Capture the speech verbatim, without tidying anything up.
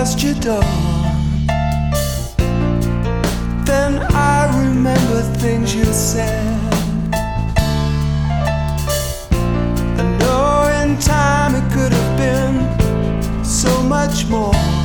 past your door. Then I remember things you said. I know in time it could have been so much more.